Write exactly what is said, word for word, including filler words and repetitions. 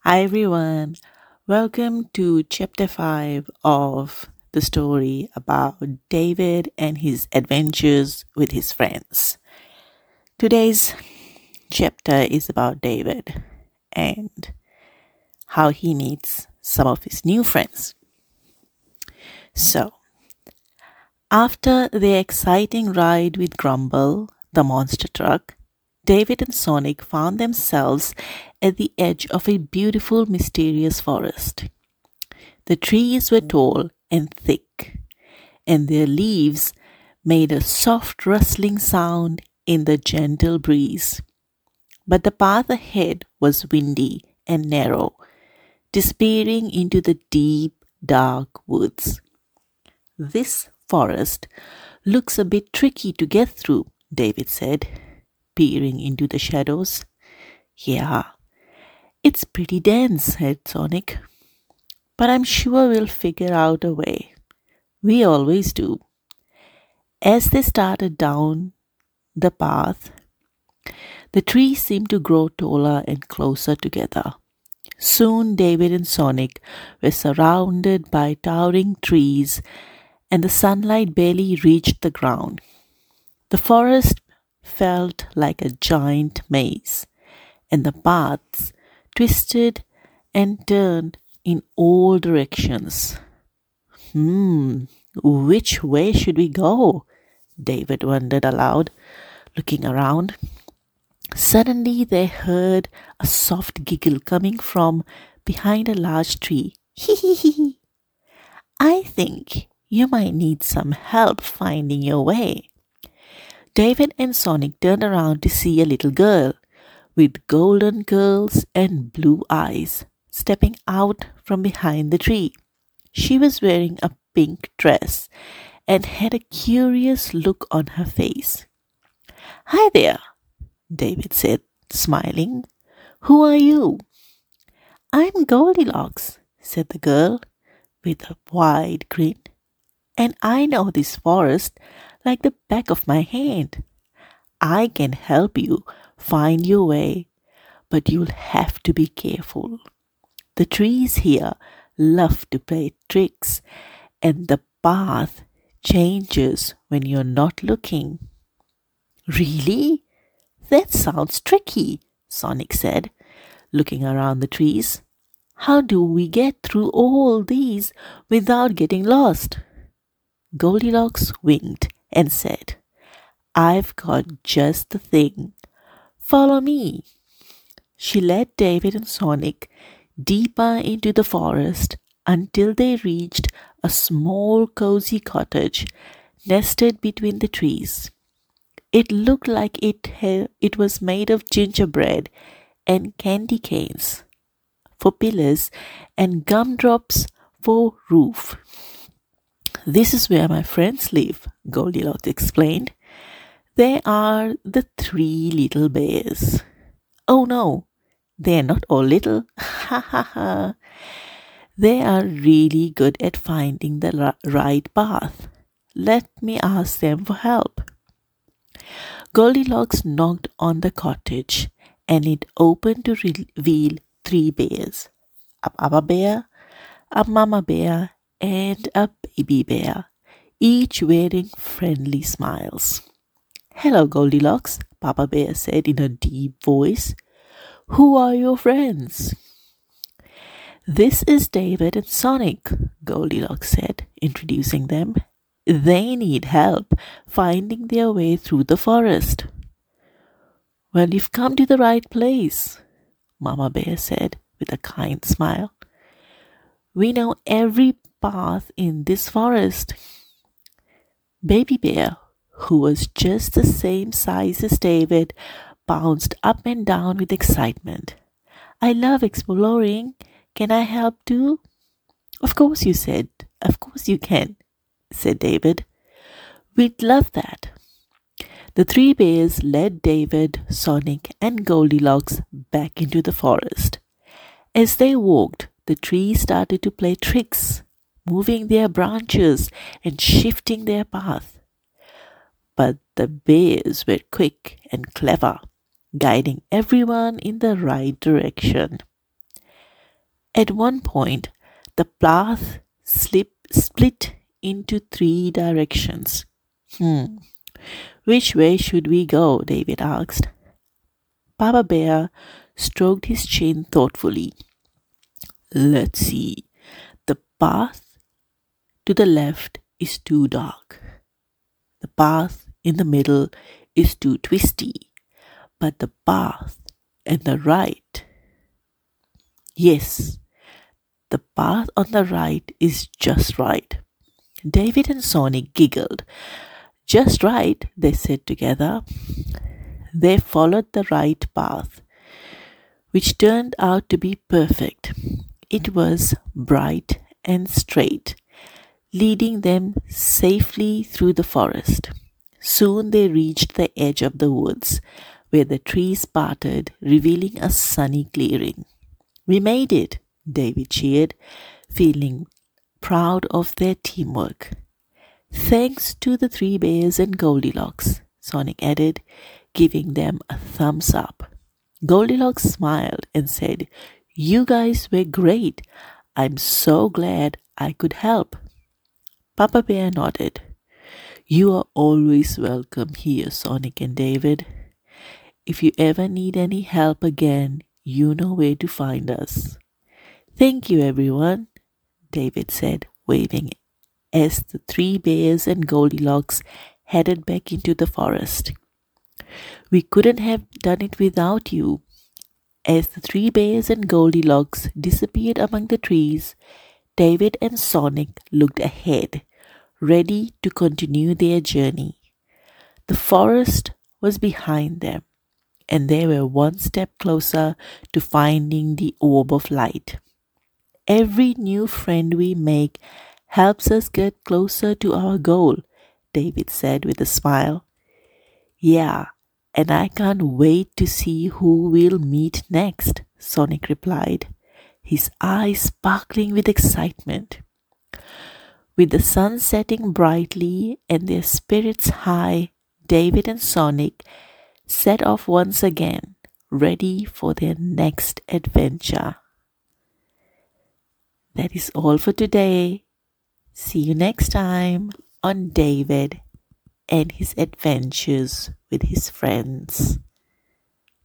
Hi everyone, welcome to chapter five of the story about David and his adventures with his friends. Today's chapter is about David and how he meets some of his new friends. So, after the exciting ride with Grumble, the monster truck, David and Sonic found themselves at the edge of a beautiful, mysterious forest. The trees were tall and thick, and their leaves made a soft rustling sound in the gentle breeze. But the path ahead was windy and narrow, disappearing into the deep, dark woods. This forest looks a bit tricky to get through, David said, peering into the shadows. Yeah, it's pretty dense, said Sonic, but I'm sure we'll figure out a way. We always do. As they started down the path, the trees seemed to grow taller and closer together. Soon David and Sonic were surrounded by towering trees, and the sunlight barely reached the ground. The forest felt like a giant maze, and the paths twisted and turned in all directions. Hmm, which way should we go? David wondered aloud, looking around. Suddenly they heard a soft giggle coming from behind a large tree. Hee hee hee. I think you might need some help finding your way. David and Sonic turned around to see a little girl with golden curls and blue eyes stepping out from behind the tree. She was wearing a pink dress and had a curious look on her face. Hi there, David said, smiling. Who are you? I'm Goldilocks, said the girl with a wide grin, and I know this forest like the back of my hand. I can help you find your way, but you'll have to be careful. The trees here love to play tricks, and the path changes when you're not looking. Really? That sounds tricky, Sonic said, looking around the trees. How do we get through all these without getting lost? Goldilocks winked and said, I've got just the thing. Follow me. She led David and Sonic deeper into the forest until they reached a small cozy cottage nested between the trees. It looked like it, ha- it was made of gingerbread and candy canes for pillars and gumdrops for roof. This is where my friends live, Goldilocks explained. They are the three little bears. Oh no, they're not all little. Ha ha ha. They are really good at finding the ri- right path. Let me ask them for help. Goldilocks knocked on the cottage, and it opened to reveal three bears, a Papa Bear, a Mama Bear, and a Baby Bear, each wearing friendly smiles. Hello, Goldilocks, Papa Bear said in a deep voice. Who are your friends? This is David and Sonic, Goldilocks said, introducing them. They need help finding their way through the forest. Well, you've come to the right place, Mama Bear said with a kind smile. We know every path in this forest. Baby Bear, who was just the same size as David, bounced up and down with excitement. I love exploring. Can I help too? Of course you said. Of course you can, said David. We'd love that. The three bears led David, Sonic, and Goldilocks back into the forest. As they walked, the trees started to play tricks, moving their branches and shifting their path. But the bears were quick and clever, guiding everyone in the right direction. At one point, the path slip, split into three directions. Hmm, which way should we go? David asked. Papa Bear stroked his chin thoughtfully. Let's see. The path to the left is too dark. The path in the middle is too twisty. But the path on the right, yes, the path on the right is just right. David and Sonic giggled. Just right, they said together. They followed the right path, which turned out to be perfect. It was bright and straight, leading them safely through the forest. Soon they reached the edge of the woods, where the trees parted, revealing a sunny clearing. We made it, David cheered, feeling proud of their teamwork. Thanks to the three bears and Goldilocks, Sonic added, giving them a thumbs up. Goldilocks smiled and said, You guys were great. I'm so glad I could help. Papa Bear nodded. You are always welcome here, Sonic and David. If you ever need any help again, you know where to find us. Thank you, everyone, David said, waving as the three bears and Goldilocks headed back into the forest. We couldn't have done it without you. As the three bears and Goldilocks disappeared among the trees, David and Sonic looked ahead, ready to continue their journey. The forest was behind them, and they were one step closer to finding the orb of light. Every new friend we make helps us get closer to our goal, David said with a smile. Yeah, and I can't wait to see who we'll meet next, Sonic replied, his eyes sparkling with excitement. With the sun setting brightly and their spirits high, David and Sonic set off once again, ready for their next adventure. That is all for today. See you next time on David and his adventures with his friends.